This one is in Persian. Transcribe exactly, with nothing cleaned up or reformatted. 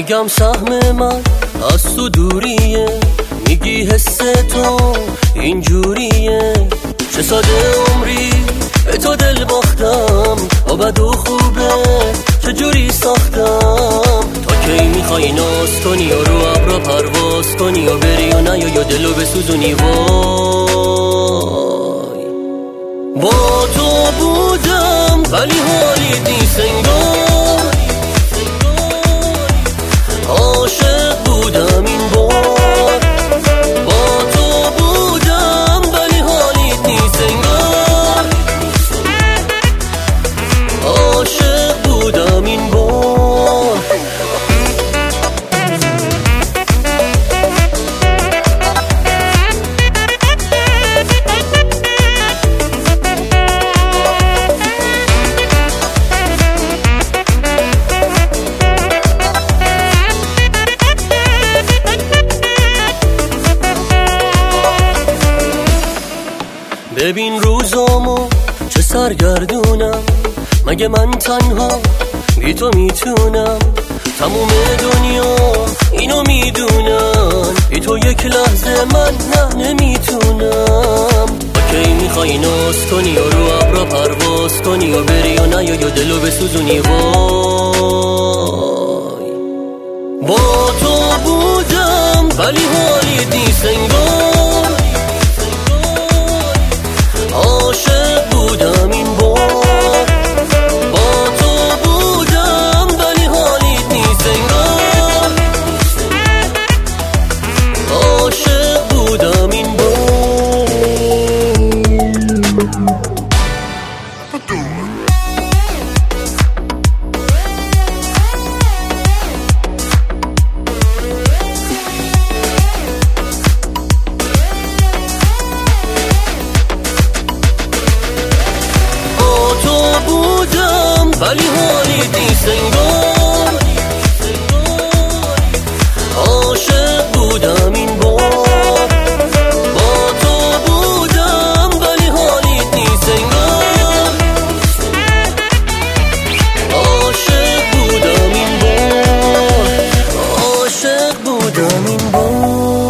میگم سهم من از تو دوریه، میگی حس تو اینجوریه. چه ساده عمری به تو دل باختم، با بد و خوبه چجوری ساختم. تا کی میخوای ناز کنی و رو ابرا پرواز کنی و بری و نیای یا دلو بسوزونی؟ وای با تو بودم ولی حالی نیست انگار، عاشق بودم این بار. با تو بودم ولی حالی نیست انگار، عاشق بودم این بار. ببین روزامو چه سرگردونم، مگه من تنها بی تو میتونم؟ تموم دنیا اینو میدونم، بی تو یک لحظه من نه نمیتونم. با کی میخوای ناز کنی و رو ابرا پرواز کنی و بری و نیای یا دلو بسوزونی؟ وای با تو بودم ولی حالی نیست انگار، عاشق بودم این بار. با تو بودم ولی حالیت نیست انگار، عاشق بودم این بار. ولی حالیت نیست انگار، عاشق بودم این بار. با تو بودم ولی حالیت نیست انگار، عاشق بودم این بار، عاشق بودم این بار.